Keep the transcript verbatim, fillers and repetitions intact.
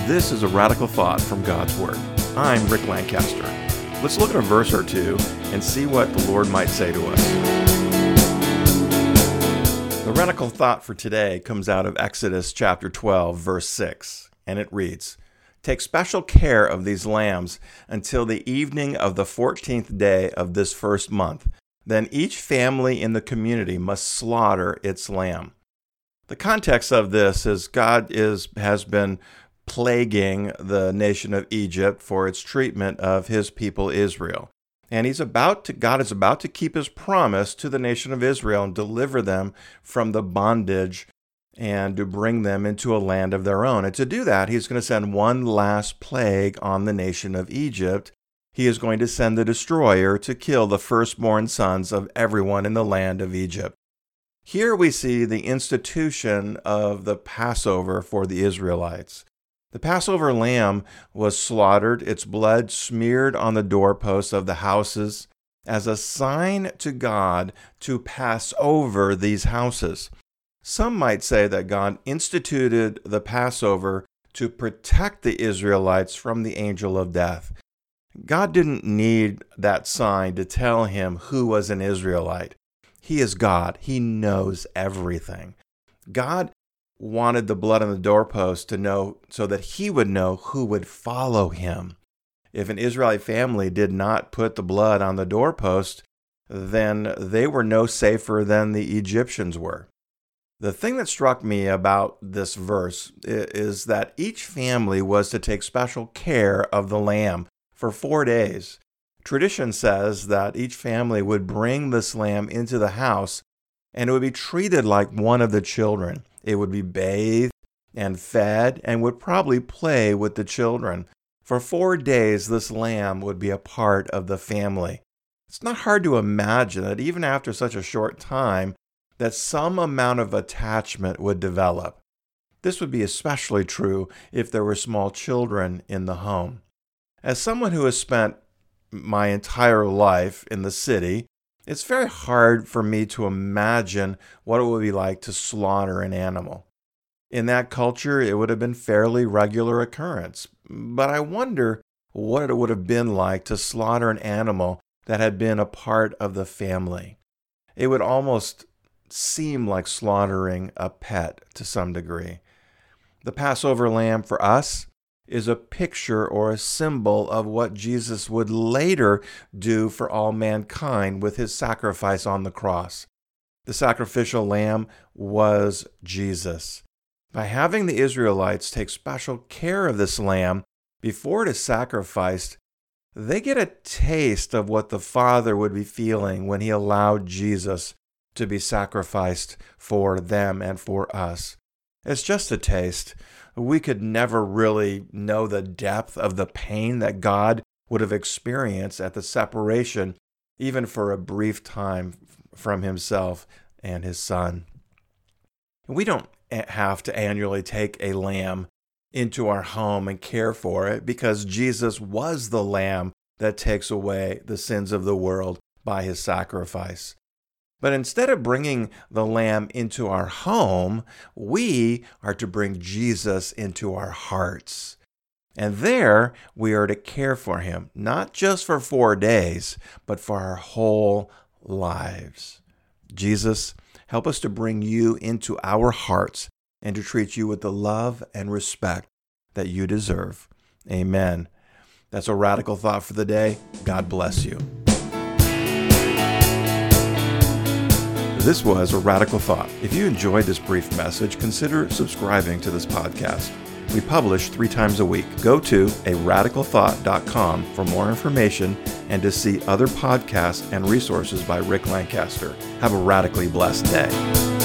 This is a radical thought from God's Word. I'm Rick Lancaster. Let's look at a verse or two and see what the Lord might say to us. The radical thought for today comes out of Exodus chapter twelve, verse six, and it reads, "Take special care of these lambs until the evening of the fourteenth day of this first month. Then each family in the community must slaughter its lamb." The context of this is God is has been plaguing the nation of Egypt for its treatment of his people Israel. And he's about to, God is about to keep his promise to the nation of Israel and deliver them from the bondage and to bring them into a land of their own. And to do that, he's going to send one last plague on the nation of Egypt. He is going to send the destroyer to kill the firstborn sons of everyone in the land of Egypt. Here we see the institution of the Passover for the Israelites. The Passover lamb was slaughtered, its blood smeared on the doorposts of the houses as a sign to God to pass over these houses. Some might say that God instituted the Passover to protect the Israelites from the angel of death. God didn't need that sign to tell him who was an Israelite. He is God. He knows everything. God wanted the blood on the doorpost to know so that he would know who would follow him. If an Israelite family did not put the blood on the doorpost, then they were no safer than the Egyptians were. The thing that struck me about this verse is that each family was to take special care of the lamb for four days. Tradition says that each family would bring this lamb into the house and it would be treated like one of the children. It would be bathed and fed and would probably play with the children. For four days, this lamb would be a part of the family. It's not hard to imagine that even after such a short time, that some amount of attachment would develop. This would be especially true if there were small children in the home. As someone who has spent my entire life in the city, it's very hard for me to imagine what it would be like to slaughter an animal. In that culture, it would have been fairly regular occurrence. But I wonder what it would have been like to slaughter an animal that had been a part of the family. It would almost seem like slaughtering a pet to some degree. The Passover lamb for us is a picture or a symbol of what Jesus would later do for all mankind with his sacrifice on the cross. The sacrificial lamb was Jesus. By having the Israelites take special care of this lamb before it is sacrificed, they get a taste of what the Father would be feeling when he allowed Jesus to be sacrificed for them and for us. It's just a taste. We could never really know the depth of the pain that God would have experienced at the separation, even for a brief time from himself and his son. We don't have to annually take a lamb into our home and care for it because Jesus was the lamb that takes away the sins of the world by his sacrifice. But instead of bringing the lamb into our home, we are to bring Jesus into our hearts. And there we are to care for him, not just for four days, but for our whole lives. Jesus, help us to bring you into our hearts and to treat you with the love and respect that you deserve. Amen. That's a radical thought for the day. God bless you. This was A Radical Thought. If you enjoyed this brief message, consider subscribing to this podcast. We publish three times a week. Go to a radical thought dot com for more information and to see other podcasts and resources by Rick Lancaster. Have a radically blessed day.